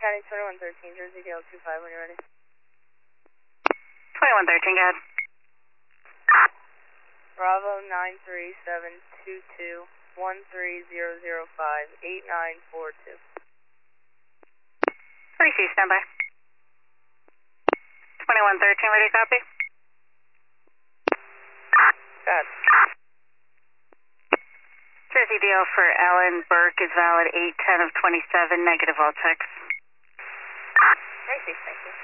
County 2113, Jersey Dale 25 when you're ready. 2113, go ahead. Bravo 93722 13005 8942. 46, stand by. 2113, ready to copy? Go ahead. Jersey Dale for Alan Burke is valid 8/10 of 27, negative all checks. I see, thank you.